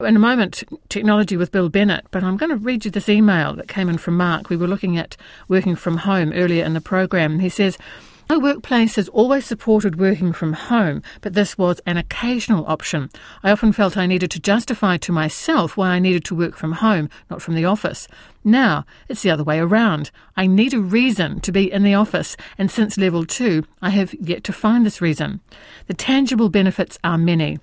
In a moment, technology with Bill Bennett, but I'm going to read you this email that came in from Mark. We were looking at working from home earlier in the program. He says, "My workplace has always supported working from home, but this was an occasional option. I often felt I needed to justify to myself why I needed to work from home, not from the office. Now, it's the other way around. I need a reason to be in the office, and since level 2, I have yet to find this reason. The tangible benefits are many.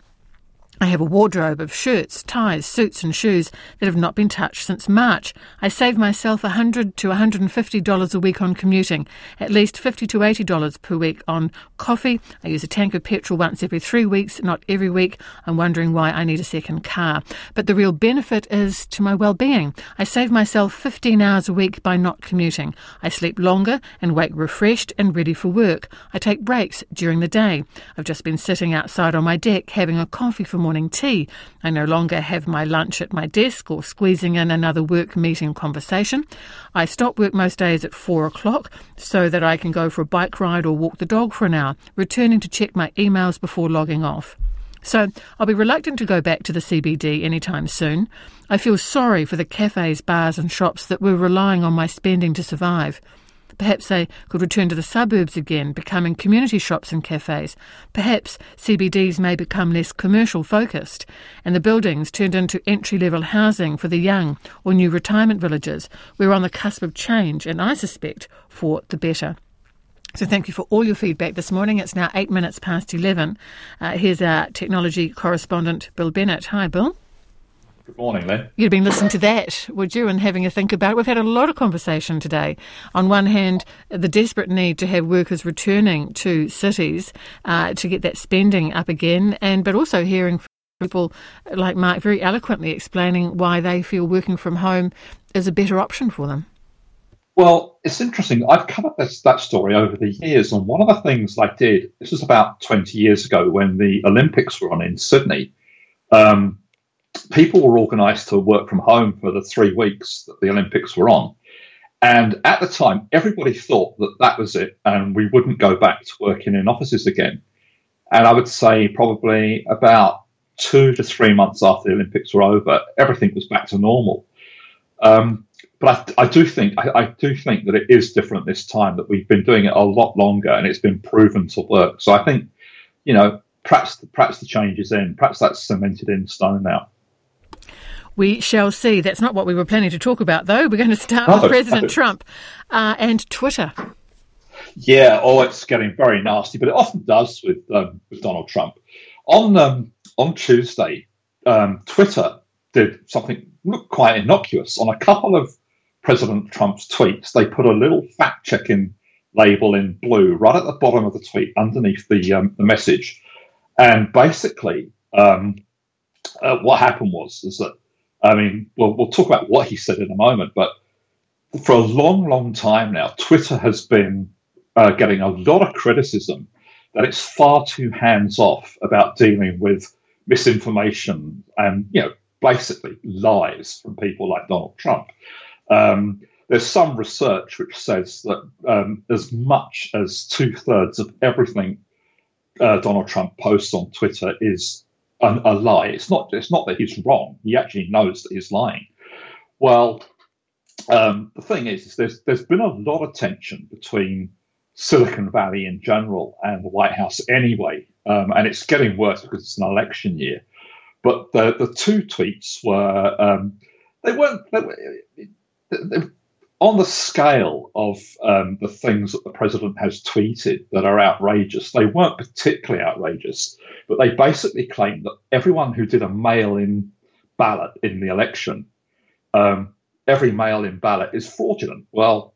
I have a wardrobe of shirts, ties, suits and shoes that have not been touched since March. I save myself $100 to $150 a week on commuting, at least $50 to $80 per week on coffee. I use a tank of petrol once every 3 weeks, not every week. I'm wondering why I need a second car. But the real benefit is to my well-being. I save myself 15 hours a week by not commuting. I sleep longer and wake refreshed and ready for work. I take breaks during the day. I've just been sitting outside on my deck having a coffee for morning tea. I no longer have my lunch at my desk or squeezing in another work meeting conversation. I stop work most days at 4 o'clock so that I can go for a bike ride or walk the dog for an hour, returning to check my emails before logging off. So I'll be reluctant to go back to the CBD anytime soon. I feel sorry for the cafes, bars and shops that were relying on my spending to survive. Perhaps they could return to the suburbs again, becoming community shops and cafes. Perhaps CBDs may become less commercial focused and the buildings turned into entry-level housing for the young or new retirement villages. We're on the cusp of change and I suspect for the better. So thank you for all your feedback this morning. It's now 8 minutes past 11. Here's our technology correspondent, Bill Bennett. Hi, Bill. Good morning, Len. You'd been listening to that, would you, and having a think about it. We've had a lot of conversation today. On one hand, the desperate need to have workers returning to cities to get that spending up again, but also hearing from people like Mark very eloquently explaining why they feel working from home is a better option for them. Well, it's interesting. I've covered that story over the years, and one of the things I did, this was about 20 years ago when the Olympics were on in Sydney, people were organised to work from home for the 3 weeks that the Olympics were on. And at the time, everybody thought that that was it and we wouldn't go back to working in offices again. And I would say probably about 2 to 3 months after the Olympics were over, everything was back to normal. But I do think that it is different this time, that we've been doing it a lot longer and it's been proven to work. So I think, perhaps the change is in. Perhaps that's cemented in stone now. We shall see. That's not what we were planning to talk about, though. We're going to start with President Trump and Twitter. Yeah, it's getting very nasty, but it often does with Donald Trump. On Tuesday, Twitter did something quite innocuous. On a couple of President Trump's tweets, they put a little fact-checking label in blue right at the bottom of the tweet underneath the message. And basically, what happened is that, we'll talk about what he said in a moment, but for a long, long time now, Twitter has been getting a lot of criticism that it's far too hands-off about dealing with misinformation and, basically lies from people like Donald Trump. There's some research which says that as much as 2/3 of everything Donald Trump posts on Twitter is a lie. It's not that he's wrong. He actually knows that he's lying. Well, the thing is there's been a lot of tension between Silicon Valley in general and the White House anyway, and it's getting worse because it's an election year. But the two tweets were they weren't on the scale of the things that the president has tweeted that are outrageous. They weren't particularly outrageous, but they basically claimed that everyone who did a mail-in ballot in the election, every mail-in ballot is fraudulent. Well,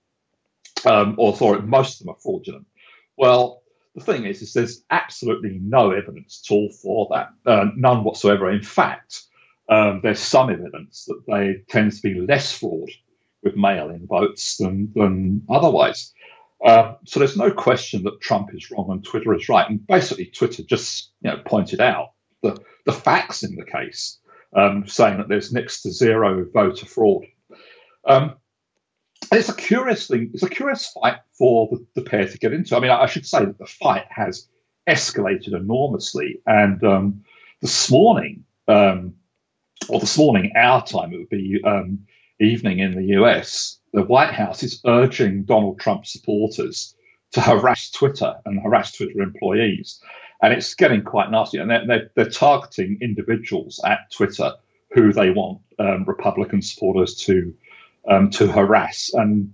most of them are fraudulent. Well, the thing is there's absolutely no evidence at all for that, none whatsoever. In fact, there's some evidence that they tend to be less fraud with mail-in votes than otherwise. So there's no question that Trump is wrong and Twitter is right. And basically, Twitter just pointed out the facts in the case, saying that there's next to zero voter fraud. It's a curious thing. It's a curious fight for the pair to get into. I should say that the fight has escalated enormously. And this morning, or this morning, our time, it would be evening in the US, the White House is urging Donald Trump supporters to harass Twitter and harass Twitter employees. And it's getting quite nasty. And they're targeting individuals at Twitter who they want Republican supporters to harass. And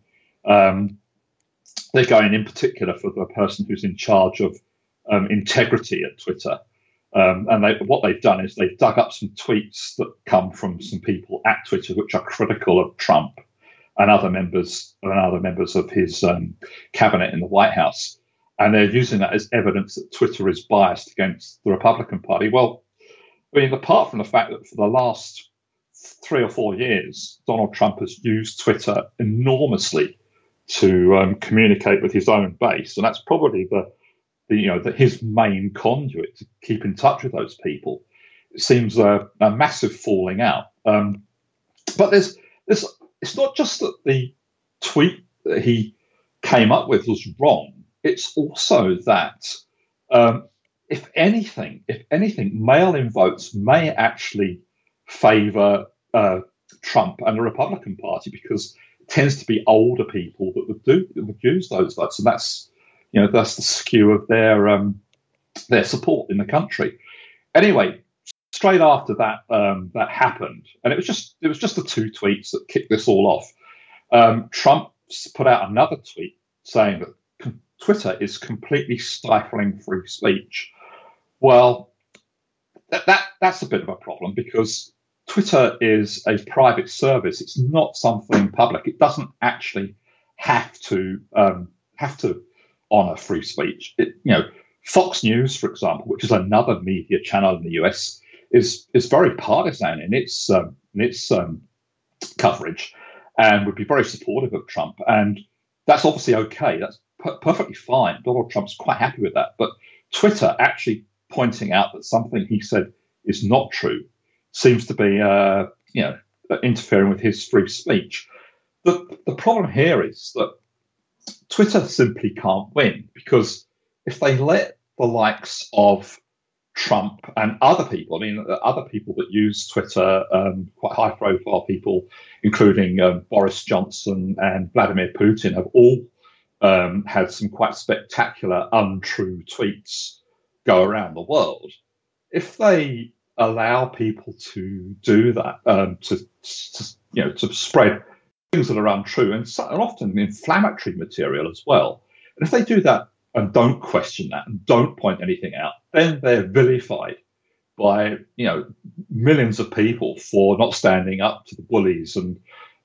they're going in particular for the person who's in charge of integrity at Twitter. And what they've done is they've dug up some tweets that come from some people at Twitter which are critical of Trump and other members of his cabinet in the White House. And they're using that as evidence that Twitter is biased against the Republican Party. Well, I mean, apart from the fact that for the last 3 or 4 years, Donald Trump has used Twitter enormously to communicate with his own base, and that's probably his main conduit to keep in touch with those people. It seems a massive falling out. But it's not just that the tweet that he came up with was wrong. It's also that if anything, mail-in votes may actually favour Trump and the Republican Party, because it tends to be older people that would use those votes, and that's the skew of their support in the country. Anyway, straight after that that happened, and it was just the 2 tweets that kicked this all off. Trump put out another tweet saying that Twitter is completely stifling free speech. Well, that's a bit of a problem, because Twitter is a private service. It's not something public. It doesn't actually have to honour free speech. Fox News, for example, which is another media channel in the US, is very partisan in its coverage, and would be very supportive of Trump. And that's obviously okay. That's perfectly fine. Donald Trump's quite happy with that. But Twitter actually pointing out that something he said is not true seems to be, interfering with his free speech. The problem here is that Twitter simply can't win, because if they let the likes of Trump and other people, other people that use Twitter, quite high-profile people, including Boris Johnson and Vladimir Putin, have all had some quite spectacular untrue tweets go around the world. If they allow people to do that, to spread things that are untrue and often inflammatory material as well, and if they do that and don't question that and don't point anything out, then they're vilified by millions of people for not standing up to the bullies and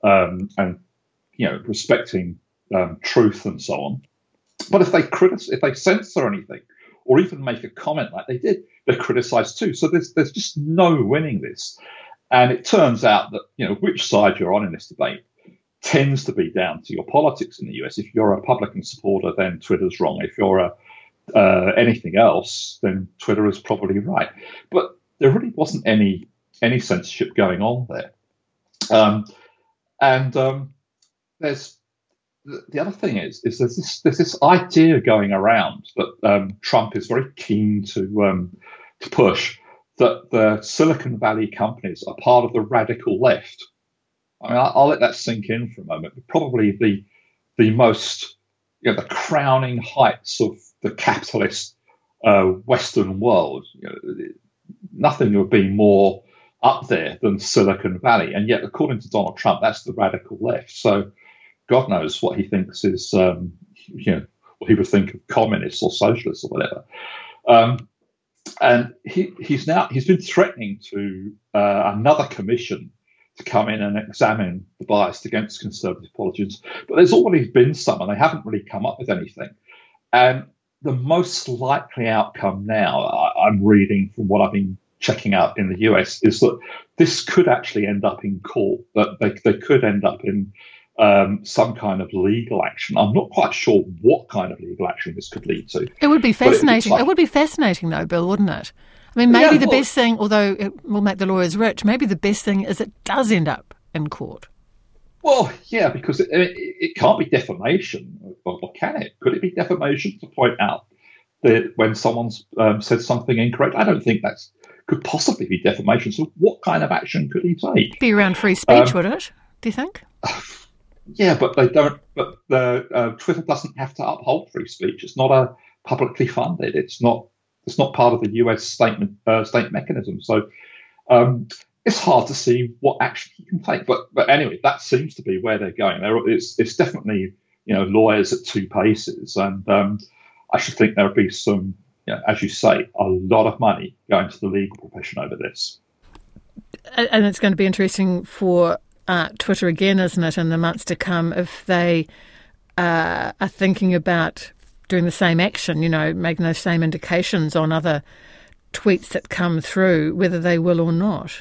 respecting truth and so on. But if they censor anything or even make a comment like they did, they're criticised too. So there's just no winning this. And it turns out that which side you're on in this debate tends to be down to your politics in the US. If you're a Republican supporter, then Twitter's wrong. If you're anything else, then Twitter is probably right. But there really wasn't any censorship going on there. There's the other thing is there's this idea going around that Trump is very keen to push, that the Silicon Valley companies are part of the radical left. I mean, I'll let that sink in for a moment. But probably the most, the crowning heights of the capitalist Western world. Nothing would be more up there than Silicon Valley, and yet, according to Donald Trump, that's the radical left. So, God knows what he thinks is, what he would think of communists or socialists or whatever. And he's been threatening to another commission to come in and examine the bias against conservative politicians. But there's already been some, and they haven't really come up with anything. And the most likely outcome now, I'm reading from what I've been checking out in the US, is that this could actually end up in court, that they could end up in some kind of legal action. I'm not quite sure what kind of legal action this could lead to. It would be fascinating. It would be fascinating, though, Bill, wouldn't it? I mean, maybe the best thing, although it will make the lawyers rich, maybe the best thing is it does end up in court. Well, yeah, because it can't be defamation, or can it? Could it be defamation to point out that when someone's said something incorrect? I don't think that's could possibly be defamation. So what kind of action could he take? Be around free speech, would it? Do you think? Yeah, but they don't. But Twitter doesn't have to uphold free speech. It's not a publicly funded. It's not. It's not part of the US state mechanism. So it's hard to see what action he can take. But anyway, that seems to be where they're going. It's definitely lawyers at two paces, and I should think there'll be some, as you say, a lot of money going to the legal profession over this. And it's going to be interesting for Twitter again, isn't it, in the months to come, if they are thinking about doing the same action, making those same indications on other tweets that come through, whether they will or not.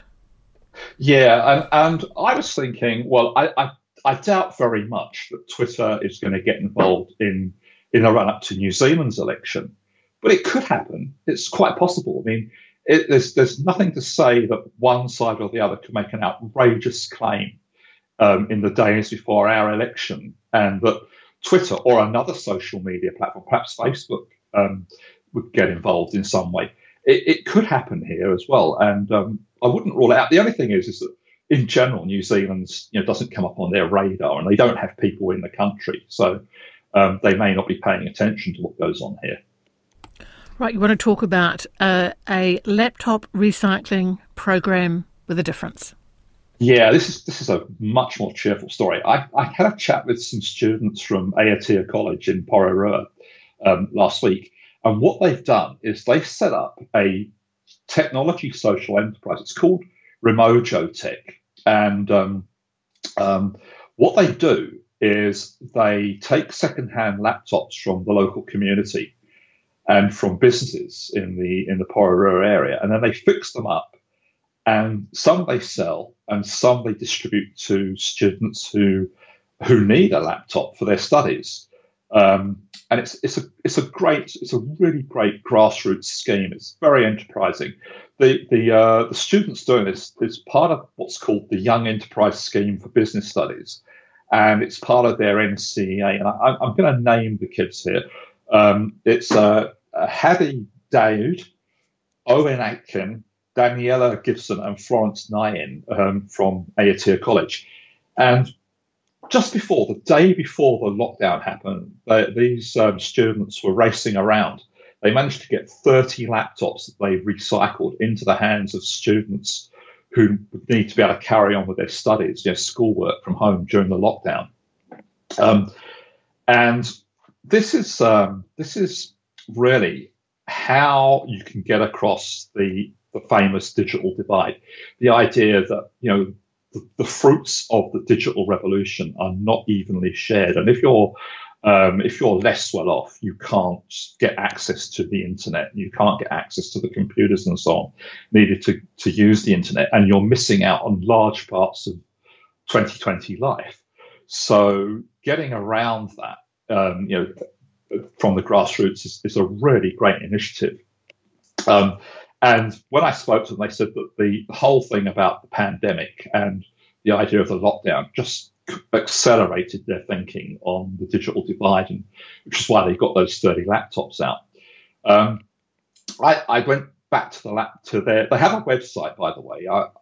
Yeah, and I was thinking, well, I doubt very much that Twitter is going to get involved in the run-up to New Zealand's election, but it could happen. It's quite possible. I mean, there's nothing to say that one side or the other could make an outrageous claim in the days before our election, and that Twitter or another social media platform, perhaps Facebook, would get involved in some way. It could happen here as well, and I wouldn't rule it out. The only thing is that in general, New Zealand doesn't come up on their radar, and they don't have people in the country, so they may not be paying attention to what goes on here. Right, you want to talk about a laptop recycling program with a difference. Yeah, this is a much more cheerful story. I had a chat with some students from Aotea College in Pororua last week, and what they've done is they've set up a technology social enterprise. It's called Remojo Tech, and what they do is they take second-hand laptops from the local community and from businesses in the Pororua area, and then they fix them up. And some they sell, and some they distribute to students who need a laptop for their studies. And it's a really great grassroots scheme. It's very enterprising. The students doing this is part of what's called the Young Enterprise Scheme for Business Studies, and it's part of their NCEA. And I'm going to name the kids here. It's Hadi Daoud, Owen Atkin, Daniela Gibson and Florence Nyen from Aotea College. And just the day before the lockdown happened, these students were racing around. They managed to get 30 laptops that they recycled into the hands of students who need to be able to carry on with their studies, schoolwork from home during the lockdown. And this is really how you can get across the famous digital divide. The idea that the fruits of the digital revolution are not evenly shared, and if you're less well off, you can't get access to the internet, you can't get access to the computers and so on needed to use the internet, and you're missing out on large parts of 2020 life. So getting around that, from the grassroots is a really great initiative. And when I spoke to them, they said that the whole thing about the pandemic and the idea of the lockdown just accelerated their thinking on the digital divide, and which is why they got those 30 laptops out. I went back to their. They have a website, by the way.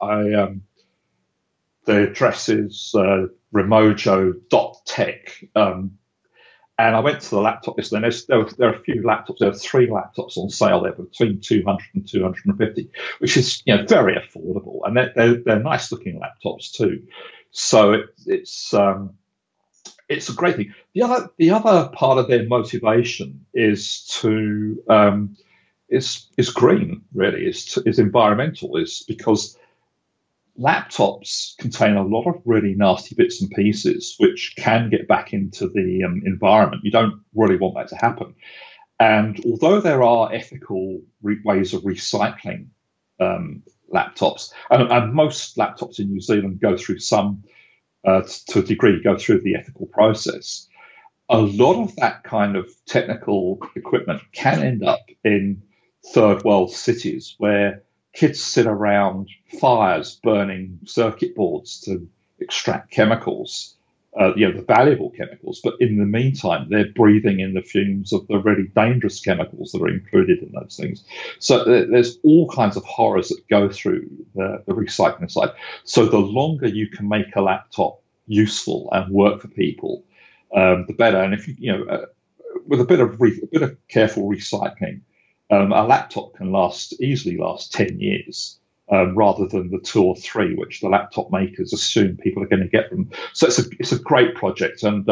The address is remojo.tech. And I went to the laptop list, and there are a few laptops. There are 3 laptops on sale there for between 200 and 250, which is very affordable, and they're nice looking laptops too. So it's a great thing. The other part of their motivation is to is green, really, is environmental, is because laptops contain a lot of really nasty bits and pieces which can get back into the environment. You don't really want that to happen. And although there are ethical ways of recycling laptops, and most laptops in New Zealand go through to a degree, go through the ethical process, a lot of that kind of technical equipment can end up in third world cities where kids sit around fires burning circuit boards to extract chemicals. the valuable chemicals, but in the meantime, they're breathing in the fumes of the really dangerous chemicals that are included in those things. So there's all kinds of horrors that go through the recycling side. So the longer you can make a laptop useful and work for people, the better. And if with a bit of careful recycling, a laptop can easily last 10 years. Rather than the 2 or 3 which the laptop makers assume people are going to get them. So it's a great project, and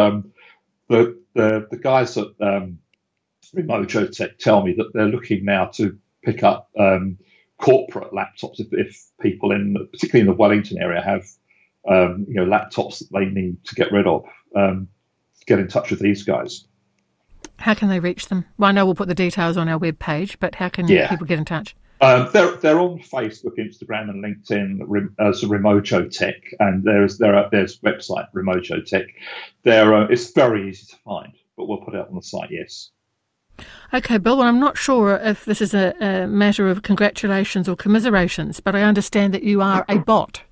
the guys at Remojo Tech tell me that they're looking now to pick up corporate laptops if people particularly in the Wellington area have laptops that they need to get rid of. Get in touch with these guys. How can they reach them? Well, I know we'll put the details on our webpage, but how can people get in touch? They're on Facebook, Instagram, and LinkedIn as Remojo Tech, and there's website Remojo Tech. It's very easy to find, but we'll put it up on the site. Yes. Okay, Bill. Well, I'm not sure if this is a matter of congratulations or commiserations, but I understand that you are a bot.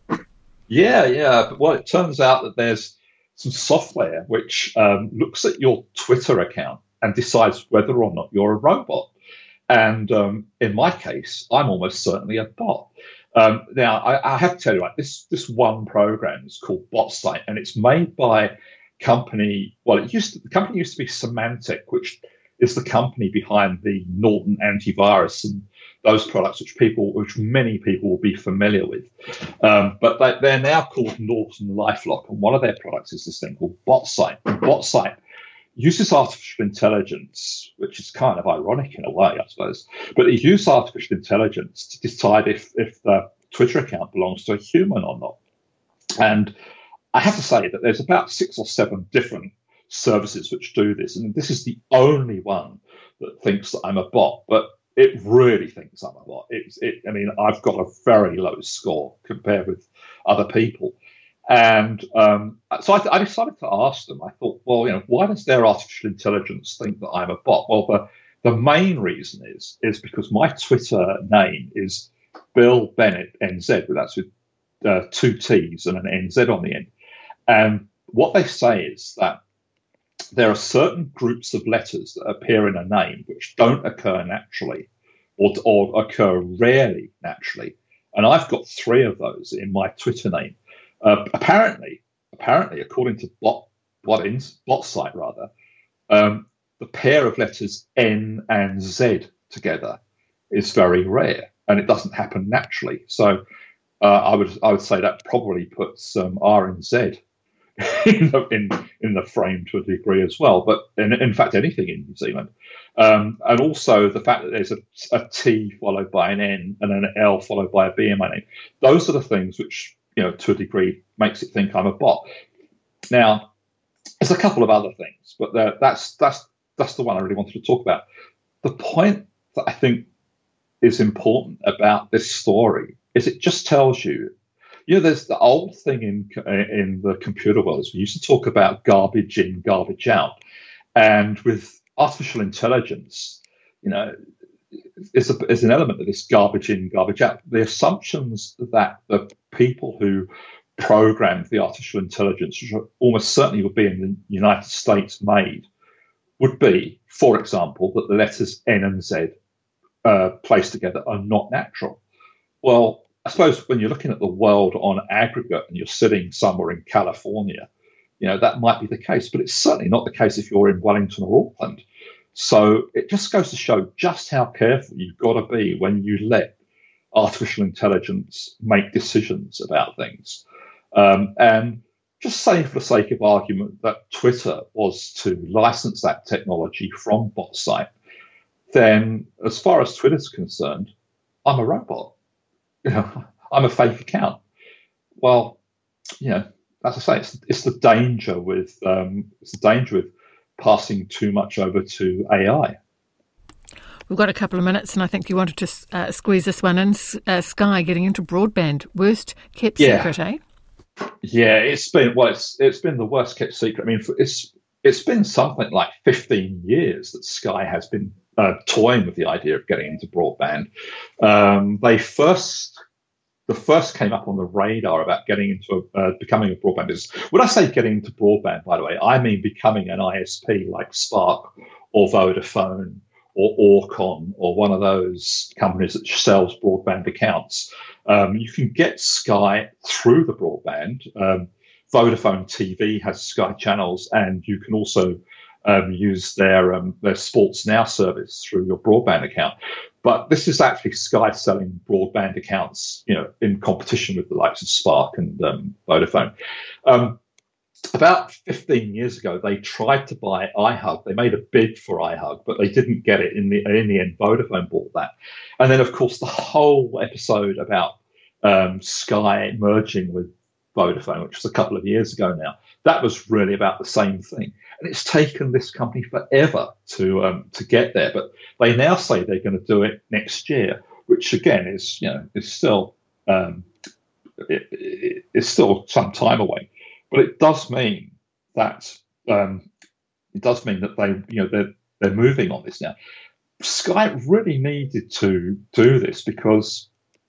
Yeah. Well, it turns out that there's some software which looks at your Twitter account and decides whether or not you're a robot. And in my case, I'm almost certainly a bot. Now, I have to tell you, this one program is called BotSight, and it's made by a company. Well, the company used to be Symantec, which is the company behind the Norton antivirus and those products, which many people will be familiar with. But they're now called Norton LifeLock, and one of their products is this thing called BotSight. And BotSight uses artificial intelligence, which is kind of ironic in a way, I suppose. But it uses artificial intelligence to decide if the Twitter account belongs to a human or not. And I have to say that there's about 6 or 7 different services which do this. And this is the only one that thinks that I'm a bot. But it really thinks I'm a bot. I've got a very low score compared with other people. And so I decided to ask them. I thought, well, why does their artificial intelligence think that I'm a bot? Well, the main reason is because my Twitter name is Bill Bennett NZ, but that's with 2 T's and an NZ on the end. And what they say is that there are certain groups of letters that appear in a name which don't occur naturally or occur rarely naturally. And I've got 3 of those in my Twitter name. Apparently, according to BotSight, the pair of letters N and Z together is very rare, and it doesn't happen naturally. So I would say that probably puts R and Z in the frame to a degree as well. But in fact, anything in New Zealand, and also the fact that there's a T followed by an N and an L followed by a B in my name. Those are the things which, to a degree, makes it think I'm a bot. Now, there's a couple of other things, but that's the one I really wanted to talk about. The point that I think is important about this story is it just tells you, there's the old thing in the computer world. We used to talk about garbage in, garbage out, and with artificial intelligence, is an element of this garbage in, garbage out. The assumptions that the people who programmed the artificial intelligence, which almost certainly would be in the United States made, would be, for example, that the letters N and Z placed together are not natural. Well, I suppose when you're looking at the world on aggregate and you're sitting somewhere in California, that might be the case, but it's certainly not the case if you're in Wellington or Auckland. So it just goes to show just how careful you've got to be when you let artificial intelligence make decisions about things. And just say for the sake of argument that Twitter was to license that technology from BotSight, then as far as Twitter's concerned, I'm a robot. I'm a fake account. Well, as I say, it's the danger with passing too much over to AI. We've got a couple of minutes, and I think you wanted to squeeze this one in. Sky getting into broadband, worst kept secret, eh? Yeah, it's been the worst kept secret. I mean, it's been something like 15 years that Sky has been toying with the idea of getting into broadband. They the first came up on the radar about getting into becoming a broadband business. When I say getting into broadband, by the way, I mean becoming an ISP like Spark or Vodafone or Orcon or one of those companies that sells broadband accounts. You can get Sky through the broadband. Vodafone TV has Sky channels, and you can also use their Sports Now service through your broadband account. But this is actually Sky selling broadband accounts, in competition with the likes of Spark and Vodafone. About 15 years ago, they tried to buy iHug. They made a bid for iHug, but they didn't get it. In the end, Vodafone bought that. And then, of course, the whole episode about Sky merging with Vodafone, which was a couple of years ago now, that was really about the same thing. And it's taken this company forever to get there. But they now say they're going to do it next year, which again is still it's still some time away. But it does mean that they're moving on this now. Sky really needed to do this because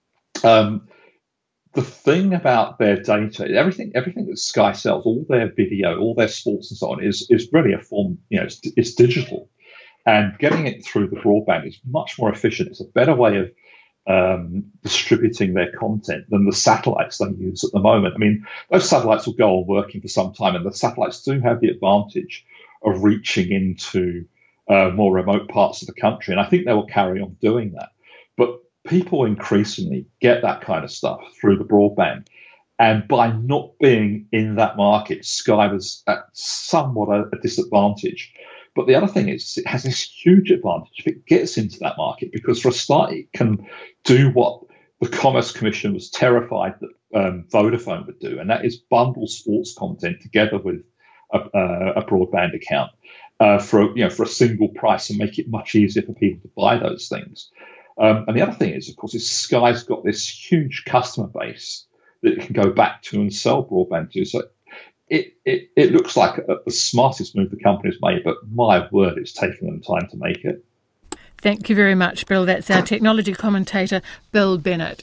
the thing about their data, everything that Sky sells, all their video, all their sports and so on, is really a form, it's digital. And getting it through the broadband is much more efficient. It's a better way of distributing their content than the satellites they use at the moment. I mean, those satellites will go on working for some time, and the satellites do have the advantage of reaching into more remote parts of the country. And I think they will carry on doing that. But people increasingly get that kind of stuff through the broadband. And by not being in that market, Sky was at somewhat a disadvantage. But the other thing is it has this huge advantage if it gets into that market, because for a start, it can do what the Commerce Commission was terrified that Vodafone would do, and that is bundle sports content together with a broadband account for a single price and make it much easier for people to buy those things. And the other thing is, of course, is Sky's got this huge customer base that it can go back to and sell broadband to. So it looks like the smartest move the company's made, but my word, it's taken them time to make it. Thank you very much, Bill. That's our technology commentator, Bill Bennett.